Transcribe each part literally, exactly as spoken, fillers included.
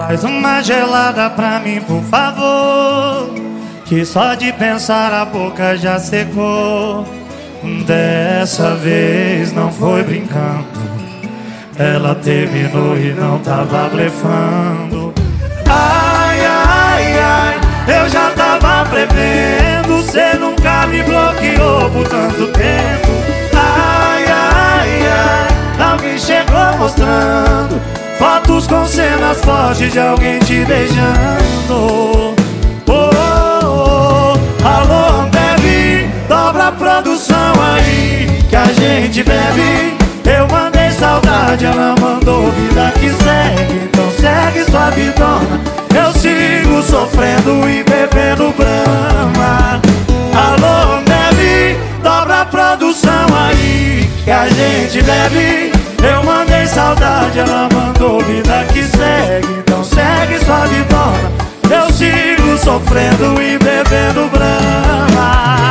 Faz uma gelada pra mim, por favor, que só de pensar a boca já secou. Dessa vez não foi brincando, ela terminou e não tava blefando. Ai, ai, ai, eu já tava prevendo, cê nunca me bloqueou por tanto tempo. Ai, ai, ai, alguém chegou mostrando fotos com cenas fortes de alguém te beijando. Oh, oh, oh. Alô, Ambev, dobra a produção aí que a gente bebe. Eu mandei saudade, ela mandou vida que segue. Então segue sua vidona, eu sigo sofrendo e bebendo Brahma. Alô, Ambev, dobra a produção aí que a gente bebe. Eu mandei saudade, ela mandou vida que segue. Então segue sua vidona, eu sigo sofrendo e bebendo Brahma.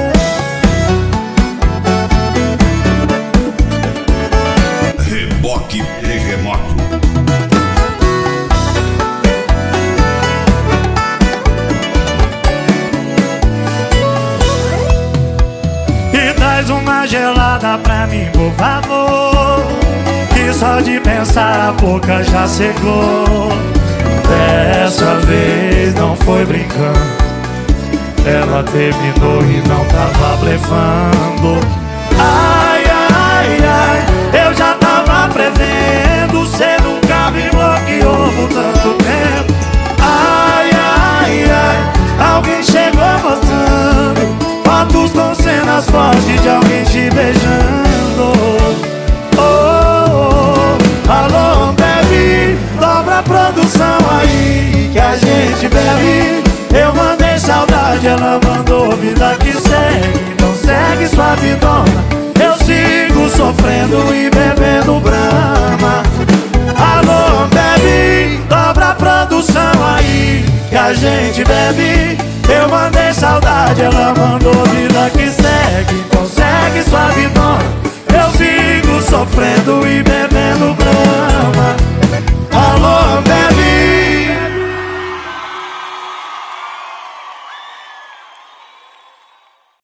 Reboque Terremoto. E traz uma gelada pra mim, por favor, que só de pensar a boca já secou. Dessa vez não foi brincando, ela terminou e não tava blefando. Ai, ai, ai, eu já tava prevendo, cê nunca me bloqueou por tanto tempo. Ai, ai, ai, alguém chegou mostrando fotos com cenas fortes de alguém te beijando. Oh, oh, oh. Alô, Ambev, dobra a produção aí que a gente bebe. Eu mandei saudade, ela mandou vida que segue. Então segue sua vidona, eu sigo sofrendo e bebendo Brahma. Alô, Ambev, dobra a produção aí que a gente bebe. Eu mandei saudade, ela mandou vida que segue. Então segue sua vidona, eu sigo sofrendo e bebendo